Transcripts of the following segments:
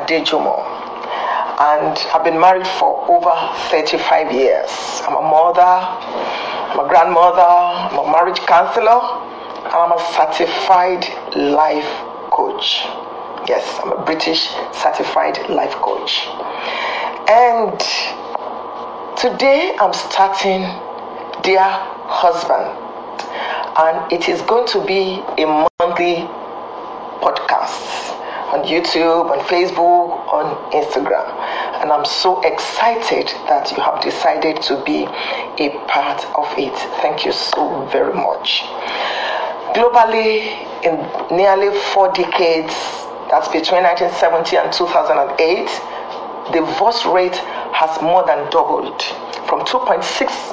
Adejumo, and I've been married for over 35 years. I'm a mother, I'm a grandmother, I'm a marriage counselor, and I'm a certified life coach. Yes, I'm a British certified life coach. And today I'm starting Dear Husband, and it is going to be a monthly podcast on YouTube, on Facebook, on Instagram. And I'm so excited that you have decided to be a part of it. Thank you so very much. Globally, in nearly 4 decades, that's between 1970 and 2008, divorce rate has more than doubled from 2.6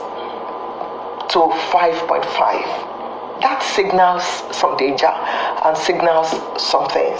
to 5.5. That signals some danger and signals some things.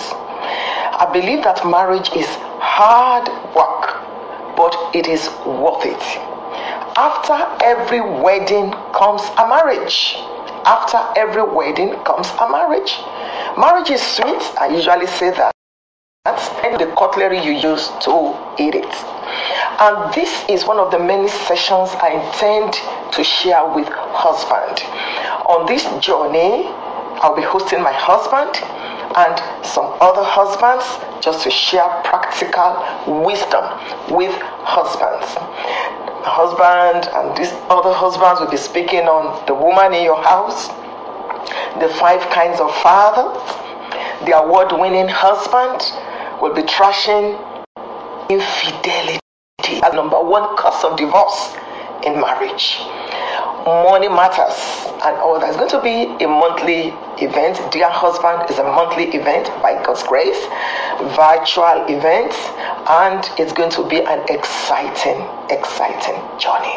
I believe that marriage is hard work, but it is worth it. After every wedding comes a marriage. After every wedding comes a marriage. Marriage is sweet. I usually say that. That's the cutlery you use to eat it. And this is one of the many sessions I intend to share with husband. On this journey, I'll be hosting my husband and some other husbands just to share practical wisdom with husbands. My husband and these other husbands will be speaking on the woman in your house, the 5 kinds of fathers, the award-winning husband will be trashing infidelity as number 1 cause of divorce in marriage. Money matters and all that. It's going to be a monthly event. Dear Husband is a monthly event by God's grace, virtual event, and it's going to be an exciting journey.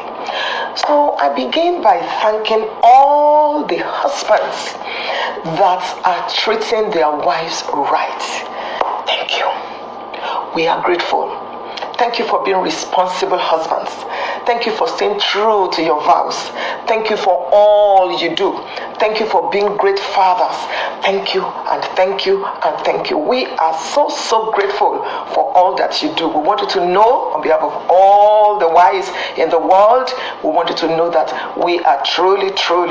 So I begin by thanking all the husbands that are treating their wives right. Thank you. We are grateful. Thank you for being responsible husbands. Thank you for staying true to your vows. Thank you for all you do. Thank you for being great fathers. Thank you and thank you and thank you. We are so grateful for all that you do. We want you to know, on behalf of all the wives in the world, we want you to know that we are truly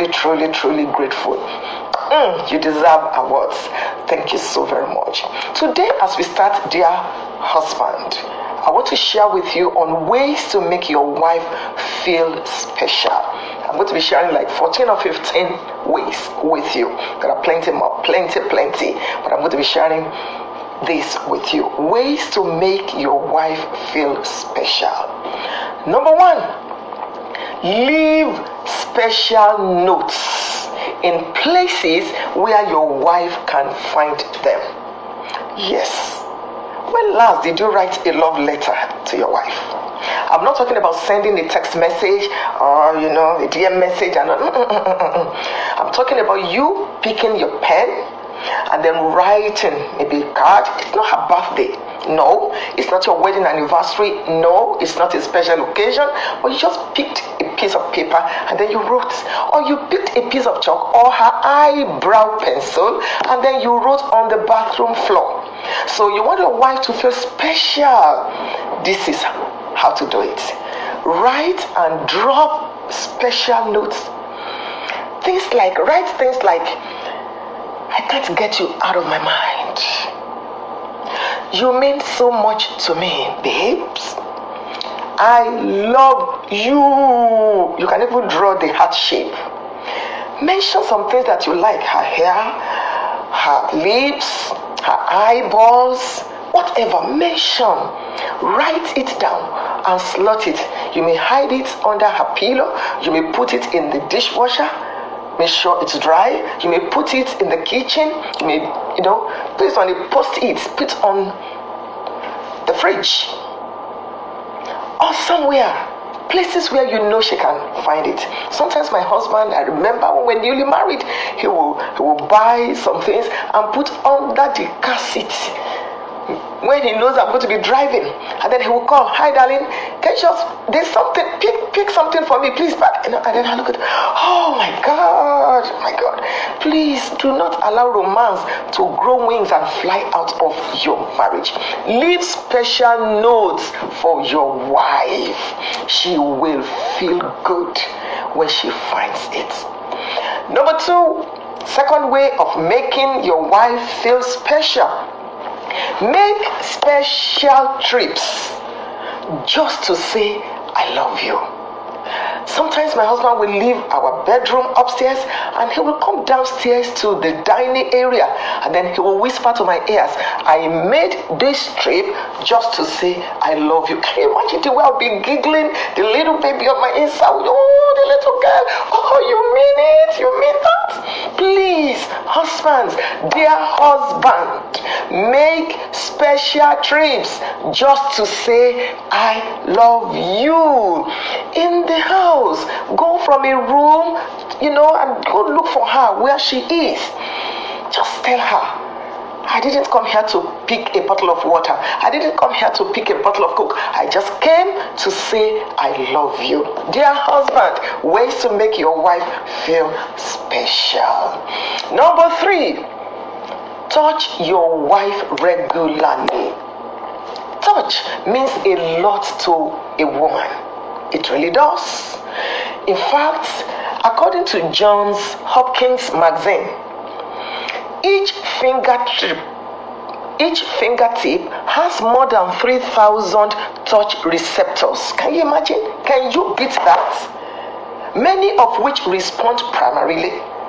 grateful. You deserve awards. Thank you so very much. Today, as we start Dear Husband, I want to share with you on ways to make your wife feel special. I'm going to be sharing like 14 or 15 ways with you. There are plenty more, plenty, but I'm going to be sharing this with you. Ways to make your wife feel special. Number 1, leave special notes in places where your wife can find them. Yes. When last did you write a love letter to your wife? I'm not talking about sending a text message or, a DM message. I'm talking about you picking your pen and then writing maybe a card. It's not her birthday. No, it's not your wedding anniversary. No, it's not a special occasion. But you just picked a piece of paper and then you wrote. Or you picked a piece of chalk or her eyebrow pencil and then you wrote on the bathroom floor. So you want your wife to feel special. This is how to do it. Write and drop special notes. Write things like, I can't get you out of my mind. You mean so much to me, babes. I love you. You can even draw the heart shape. Mention some things that you like. Her hair, her lips, her eyeballs, whatever. Mention. Write it down and slot it. You may hide it under her pillow. You may put it in the dishwasher. Make sure it's dry. You may put it in the kitchen. You may, put it on a post-it. Put it on the fridge. Or somewhere. Places where you know she can find it. Sometimes my husband, I remember when we're newly married, he will buy some things and put under the car seat. when he knows I'm going to be driving, and then he will call, hi darling, can you just, there's something, pick something for me, please, and then I look at, oh my God, please do not allow romance to grow wings and fly out of your marriage. Leave special notes for your wife. She will feel good when she finds it. Number 2, second way of making your wife feel special. Make special trips just to say, I love you. Sometimes my husband will leave our bedroom upstairs and he will come downstairs to the dining area, and then he will whisper to my ears, I made this trip just to say I love you. Can you imagine the way I'll be giggling, the little baby on my inside? Oh, the little girl. Oh, you mean it? You mean that? Please, husbands, dear husband, make special trips just to say I love you. In the house, go from a room, and go look for her where she is. Just tell her, I didn't come here to pick a bottle of water. I didn't come here to pick a bottle of Coke. I just came to say I love you. Dear husband, ways to make your wife feel special. Number 3, touch your wife regularly. Touch means a lot to a woman. It really does. In fact, according to Johns Hopkins magazine, each fingertip has more than 3,000 touch receptors. Can you imagine? Can you beat that? Many of which respond primarily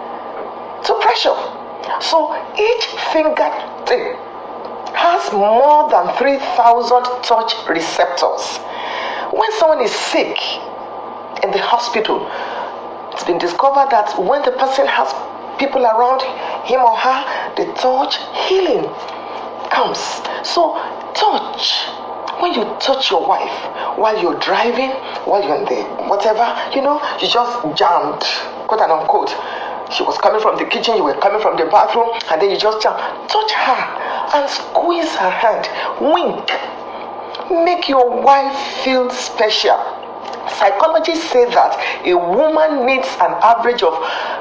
to pressure. So each fingertip has more than 3,000 touch receptors. When someone is sick in the hospital, it's been discovered that when the person has people around him or her, the touch healing comes. So touch, when you touch your wife while you're driving, while you're in the whatever, you just jammed, quote and unquote. She was coming from the kitchen, you were coming from the bathroom, and then you just jump. Touch her and squeeze her hand. Wink. Make your wife feel special. Psychologists say that a woman needs an average of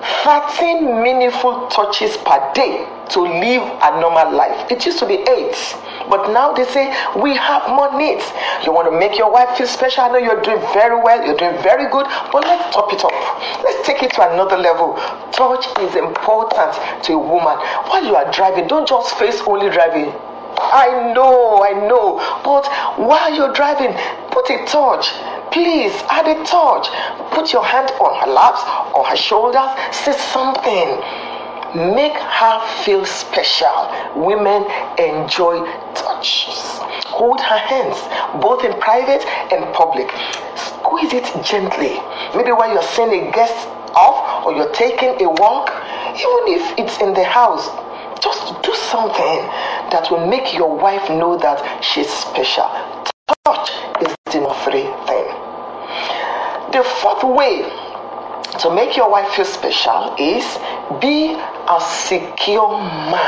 13 meaningful touches per day to live a normal life. It used to be 8, but now they say we have more needs. You want to make your wife feel special? I know you're doing very well, you're doing very good, but let's top it up. Let's take it to another level. Touch is important to a woman. While you are driving, don't just face only driving. I know, but while you're driving, put a touch. Please add a touch. Put your hand on her laps or her shoulders. Say something. Make her feel special. Women enjoy touches. Hold her hands, both in private and public. Squeeze it gently. Maybe while you're sending a guest off or you're taking a walk, even if it's in the house. Just do something that will make your wife know that she's special. Touch is the number 3 thing. The 4th way to make your wife feel special is be a secure man.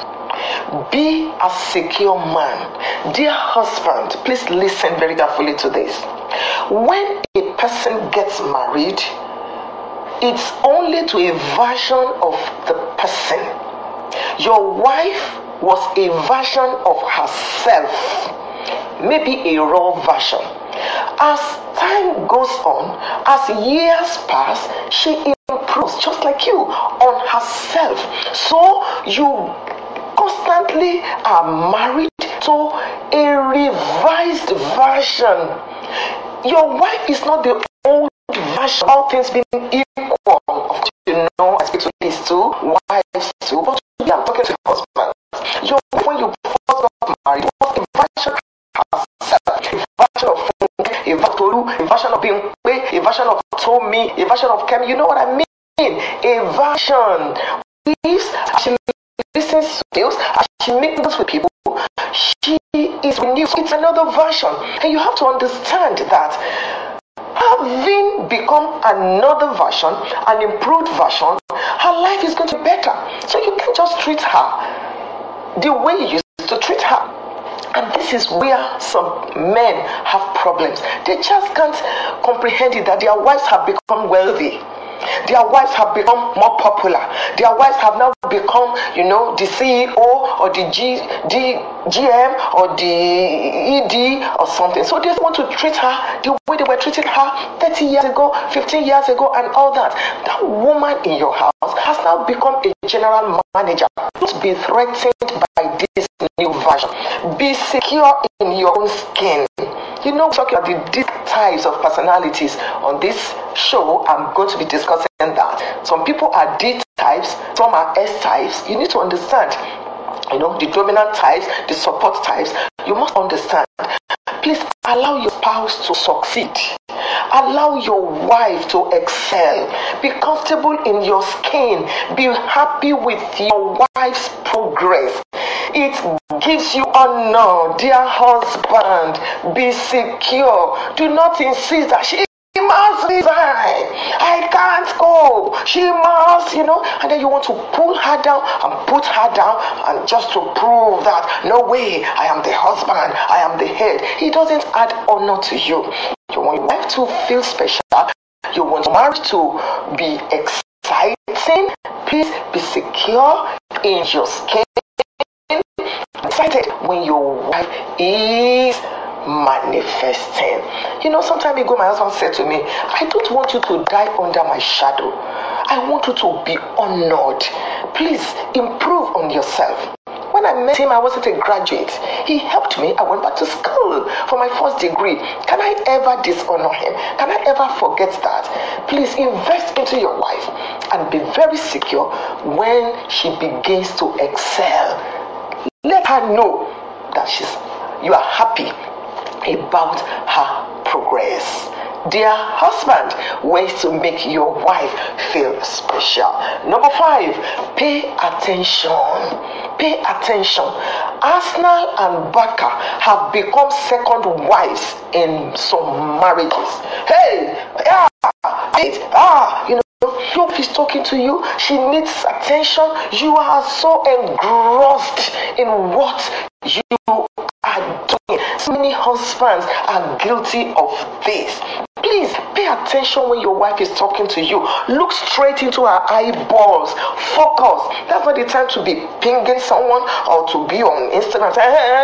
Be a secure man. Dear husband, please listen very carefully to this. When a person gets married, it's only to a version of the person. Your wife was a version of herself, maybe a raw version. As time goes on, as years pass, she improves just like you on herself. So you constantly are married to a revised version. Your wife is not the old version, all things being equal. I speak to these 2 wives too, but I'm talking to your husband. Your wife, when you first got married, was a version of herself, a version of Funke, a version of Bimpe, a version of Tommy, a version of Kemi. You know what I mean? A version. As she listens to news, as she mixes with people, she is renewed. It's another version, and you have to understand that. Having become another version, an improved version, her life is going to be better. So you can't just treat her the way you used to treat her. And this is where some men have problems. They just can't comprehend it that their wives have become wealthy. Their wives have become more popular. Their wives have now become, the CEO or the GM or the ED or something. So they want to treat her the way they were treating her 30 years ago, 15 years ago, and all that. That woman in your house has now become a general manager. Don't be threatened by this new version. Be secure in your own skin. Talking about the deep types of personalities on this show, I'm going to be discussing that. Some people are D types, some are S types. You need to understand, the dominant types, the support types. You must understand. Please allow your spouse to succeed. Allow your wife to excel. Be comfortable in your skin. Be happy with your wife's progress. It gives you honor, dear husband. Be secure. Do not insist that she must resign. I can't go. She must, and then you want to pull her down and put her down, and just to prove that no way, I am the husband, I am the head. It doesn't add honor to you. You want your wife to feel special. You want your marriage to be exciting. Please be secure in your skin. Excited when your wife is manifesting. Some time ago my husband said to me, I don't want you to die under my shadow. I want you to be honored. Please improve on yourself. When I met him, I wasn't a graduate. He helped me. I went back to school for my first degree. Can I ever dishonor him? Can I ever forget that? Please invest into your wife and be very secure when she begins to excel. Let her know that you are happy about her progress. Dear husband, ways to make your wife feel special. Number 5, pay attention. Pay attention. Arsenal and Barca have become second wives in some marriages. Hey, your wife is talking to you. She needs attention. You are so engrossed in what you are doing. So many husbands are guilty of this. Please pay attention when your wife is talking to you. Look straight into her eyeballs. Focus. That's not the time to be pinging someone or to be on Instagram.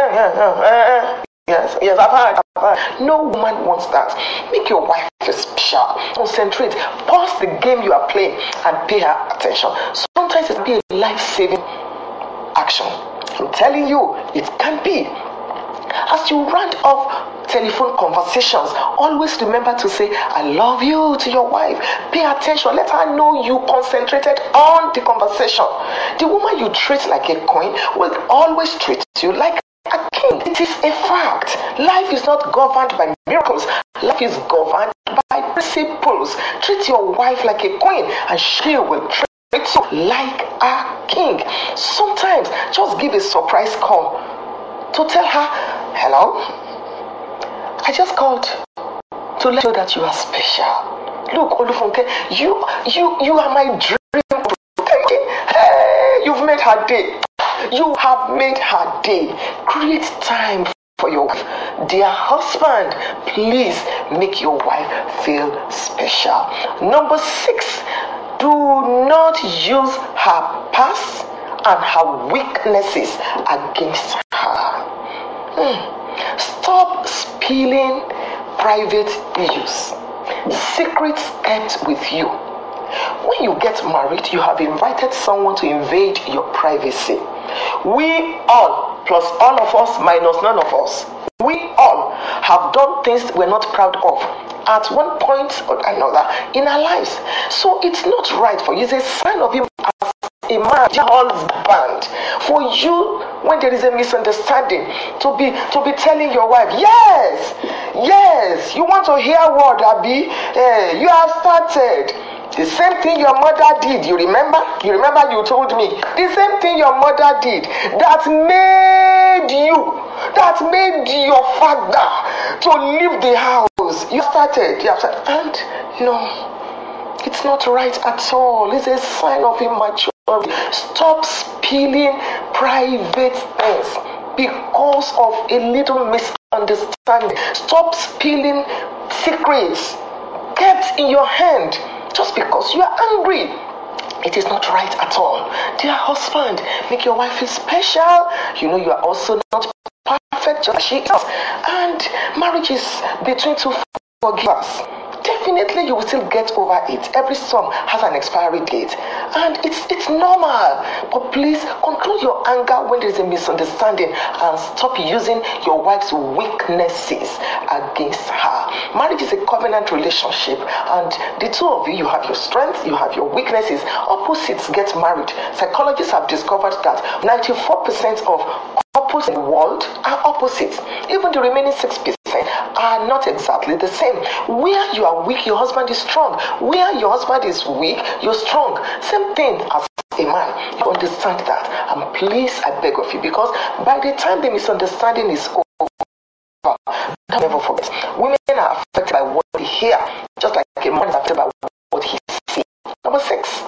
Yes, I've heard. No woman wants that. Make your wife feel special. Concentrate. Pause the game you are playing and pay her attention. Sometimes it can be a life-saving action. I'm telling you, it can be. As you round off telephone conversations, always remember to say, I love you to your wife. Pay attention. Let her know you concentrated on the conversation. The woman you treat like a queen will always treat you like a king. It is a fact. Life is not governed by miracles. Life is governed by principles. Treat your wife like a queen and she will treat you like a king. Sometimes just give a surprise call to tell her, hello, I just called to let you know that you are special. Look, Olufunke, you are my dream. Hey, you've made her day. You have made her day. Create time for your wife. Dear husband, please make your wife feel special. Number 6, do not use her past and her weaknesses against her. Stop spilling private issues, secrets kept with you. When you get married, you have invited someone to invade your privacy. We all, plus all of us minus none of us, we all have done things we're not proud of at one point or another in our lives. So it's not right for you. It's a sign of him as a man, husband, for you, when there is a misunderstanding, to be telling your wife, yes, you want to hear what, Abi? You have started. The same thing your mother did, you remember? You told me. The same thing your mother did that made your father to leave the house. You started. And no, it's not right at all. It's a sign of immaturity. Stop spilling private things. because of a little misunderstanding. Stop spilling secrets kept in your hand just because you are angry. It is not right at all. Dear husband, make your wife feel special. You know you are also not perfect just as she is. And marriage is between two forgivers. Definitely you will still get over it. Every storm has an expiry date, and it's normal. But please control your anger when there is a misunderstanding and stop using your wife's weaknesses against her. Marriage is a covenant relationship, and the two of you have your strengths, you have your weaknesses. Opposites get married. Psychologists have discovered that 94% of couples in the world are opposites. Even the remaining 6% are not exactly the same. Where you are weak, your husband is strong. Where your husband is weak, you're strong. Same thing as a man. You understand that. And please, I beg of you, because by the time the misunderstanding is over, don't ever forget, women are affected by what they hear, just like a man is affected by what he sees. Number 6,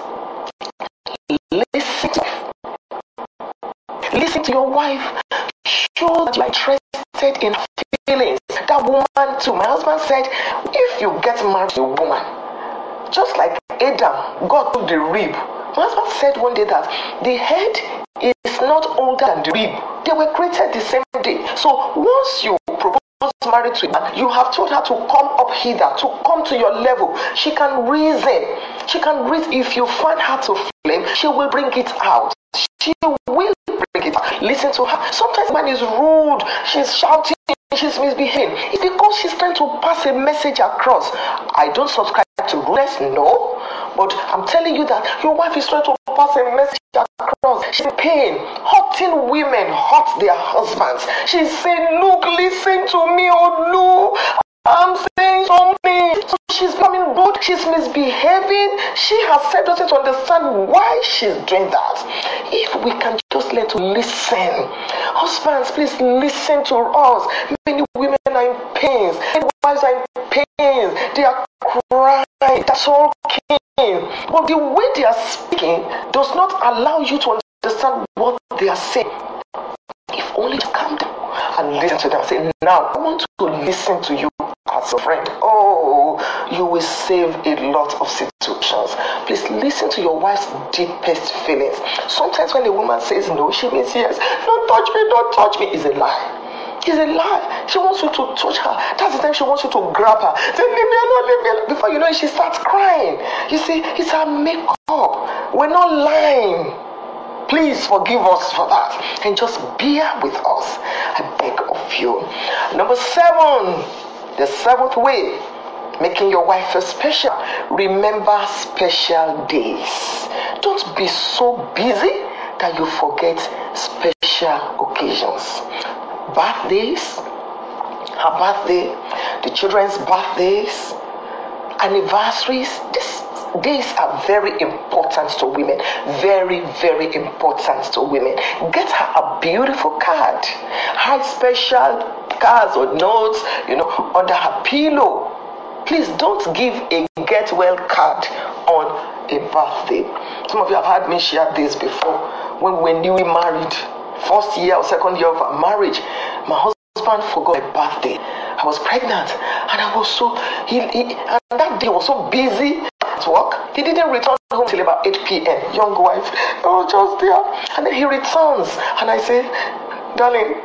listen to your wife. Show that you are interested in her feelings. That woman too. My husband said, if you get married to a woman, just like Adam, God took the rib. My husband said one day that the head is not older than the rib. They were created the same day. So once you propose marriage to her, you have told her to come up hither, to come to your level. She can reason. She can reason. If you find her to flame, she will bring it out. She will bring it out. Listen to her. Sometimes man is rude. She's shouting. She's misbehaving. It's because she's trying to pass a message across. I don't subscribe to rudeness, no. But I'm telling you that your wife is trying to pass a message across. She's in pain. Hurting women hurt their husbands. She's saying, look, listen to me, oh no. I'm saying something. So she's becoming rude. She's misbehaving. She herself doesn't understand why she's doing that. If we can just learn to listen. Husbands, please listen to us. Many women are in pains. Many wives are in pains. They are crying. That's all okay. But the way they are speaking does not allow you to understand what they are saying. If only you calm down and listen to them. Say, now I want to listen to you as a friend. Oh, you will save a lot of situations. Please listen to your wife's deepest feelings. Sometimes when a woman says no, she means yes. Don't touch me is a lie. It's a lie. She wants you to touch her. That's the time she wants you to grab her. Say, leave me alone, leave me alone. Before you know it, she starts crying. You see, it's her makeup. We're not lying. Please forgive us for that. And just bear with us. I beg of you. Number 7, the 7th way, making your wife feel special. Remember special days. Don't be so busy that you forget special occasions. Birthdays, her birthday, the children's birthdays, anniversaries. These days are very important to women. Very, very important to women. Get her a beautiful card. Hide special cards or notes, under her pillow. Please don't give a get well card on a birthday. Some of you have heard me share this before. When we were newly married, first year or second year of our marriage, my husband forgot my birthday. I was pregnant, and I was so and that day was so busy at work. He didn't return home till about 8 p.m. Young wife, I was just there, and then he returns, and I say, darling,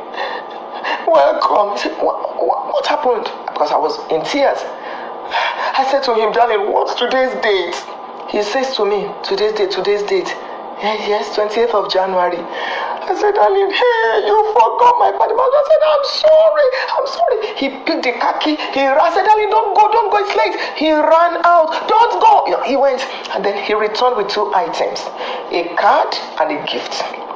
welcome. He said, what happened? Because I was in tears. I said to him, darling, what's today's date? He says to me, today's date. Yes, 20th of January. I said, darling, hey, you forgot my birthday. I said, I'm sorry. He picked the car key. I said, darling, don't go, it's late. He ran out. Don't go. He went, and then he returned with 2 items, a card and a gift.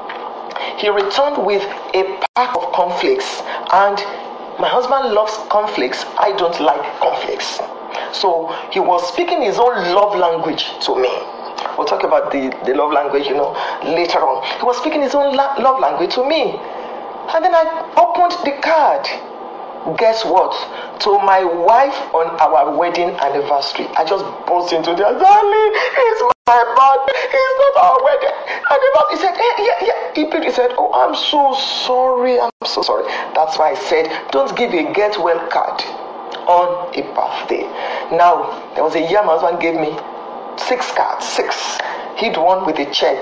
He returned with a pack of cornflakes, and my husband loves cornflakes. I don't like cornflakes. So he was speaking his own love language to me. We'll talk about the love language, later on. He was speaking his own love language to me. And then I opened the card. Guess what? To my wife on our wedding anniversary. I just burst into the darling, it's my birthday. It's not our wedding anniversary. He said, he said, oh, I'm so sorry. That's why I said, don't give a get well card on a birthday. Now, there was a year my husband gave me 6 cards. He'd one with a check.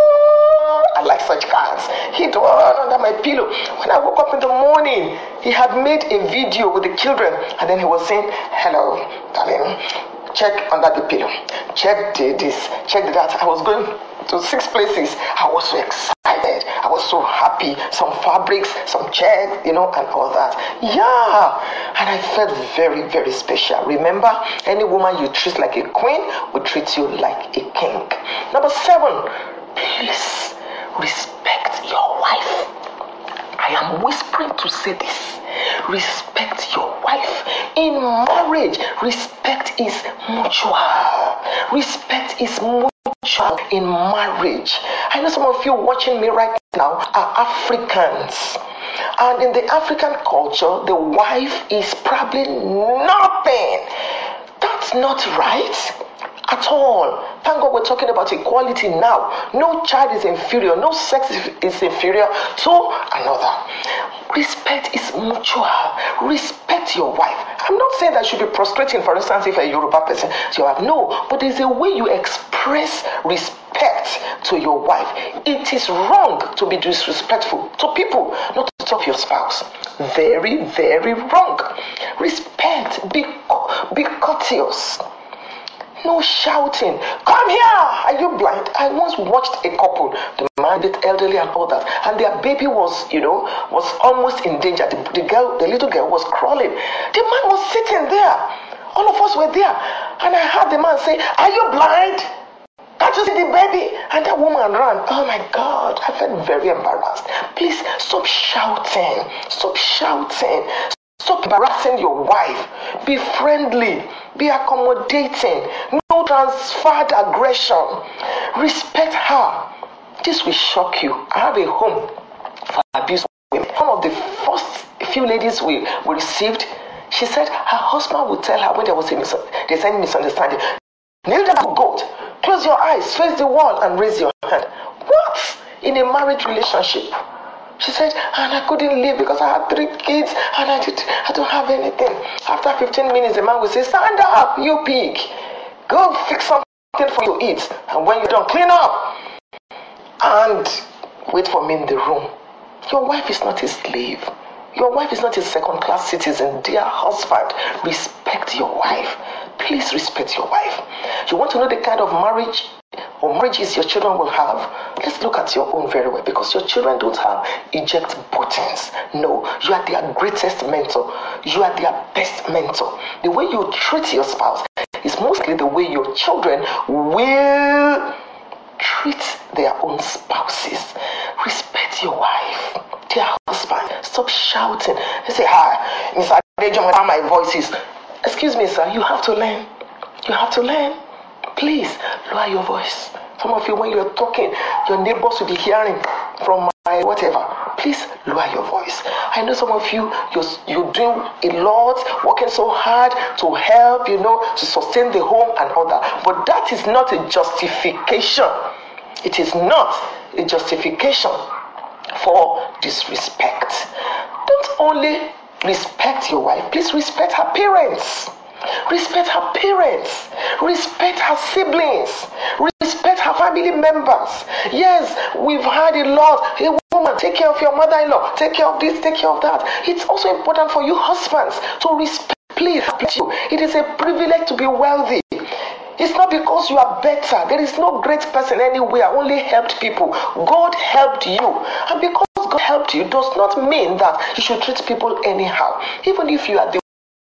Oh, I like such cards. He'd one under my pillow. When I woke up in the morning, he had made a video with the children, and then he was saying, hello, darling, check under the pillow, check this, check that. I was going to 6 places. I was so excited. I was so happy. Some fabrics, some checks, and all that. Yeah. And I felt very, very special. Remember, any woman you treat like a queen will treat you like a king. Number 7, please respect your wife. I am whispering to say this. Respect your wife. In marriage, respect is mutual. Respect is mutual in marriage. I know some of you watching me right now are Africans. And in the African culture, the wife is probably nothing. That's not right at all. Thank God we're talking about equality now. No child is inferior. No sex is inferior to another. Respect is mutual. Respect your wife. I'm not saying that you should be prostrating, for instance, if a Yoruba person to your wife. No, but there's a way you express respect to your wife. It is wrong to be disrespectful to people, not to talk to your spouse. Very, very wrong. Respect. Be courteous. No shouting. Come here. Are you blind? I once watched a couple, the man, the elderly and all that, and their baby was almost in danger. The little girl was crawling. The man was sitting there. All of us were there. And I heard the man say, are you blind? Can't you see the baby? And that woman ran. Oh my God. I felt very embarrassed. Please stop shouting. Stop shouting. Stop embarrassing your wife. Be friendly. Be accommodating. No transferred aggression. Respect her. This will shock you. I have a home for abused women. One of the first few ladies we received, she said her husband would tell her when there's any misunderstanding, kneel down, goat, close your eyes, face the wall, and raise your hand. What? In a marriage relationship? She said, and I couldn't leave because I had 3 kids and I don't have anything. After 15 minutes, the man will say, stand up, you pig. Go fix something for you to eat. And when you're done, clean up. And wait for me in the room. Your wife is not a slave. Your wife is not a second-class citizen. Dear husband, respect your wife. Please respect your wife. You want to know the kind of marriage or marriages your children will have? Let's look at your own very well, because your children don't have eject buttons. No, you are their greatest mentor. You are their best mentor. The way you treat your spouse is mostly the way your children will treat their own spouses. Respect your wife. Dear husband, stop shouting. They say, hi, Mr. Adejomo, how my voice is. Excuse me, sir, you have to learn. You have to learn. Please, lower your voice. Some of you, when you're talking, your neighbors will be hearing from my whatever. Please lower your voice. I know some of you, you're doing a lot, working so hard to help, to sustain the home and all that. But that is not a justification. It is not a justification for disrespect. Don't only respect your wife, please respect her parents. Respect her parents. Respect her siblings. Respect her family members. Yes, we've heard a lot. Hey, woman, take care of your mother-in-law. Take care of this, take care of that. It's also important for you husbands to respect. Please, it is a privilege to be wealthy. It's not because you are better. There is no great person anywhere. Only helped people. God helped you. And because God helped you does not mean that you should treat people anyhow. Even if you are the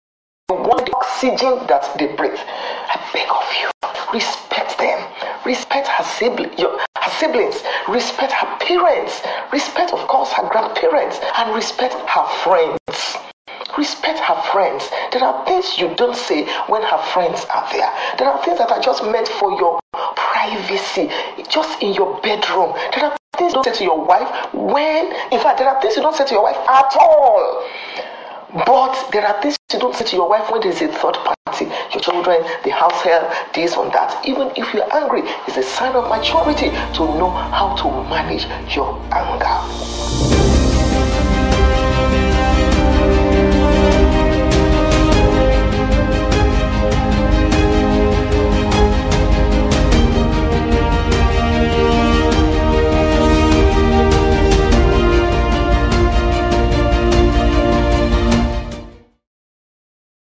one the oxygen that they breathe. I beg of you, respect them. Respect her siblings. Respect her parents. Respect, of course, her grandparents. And respect her friends. Respect her friends. There are things you don't say when her friends are there. There are things that are just meant for your privacy, just in your bedroom. There are things you don't say to your wife in fact, there are things you don't say to your wife at all. But there are things you don't say to your wife when there is a third party, your children, the house help, this and that. Even if you're angry, it's a sign of maturity to know how to manage your anger.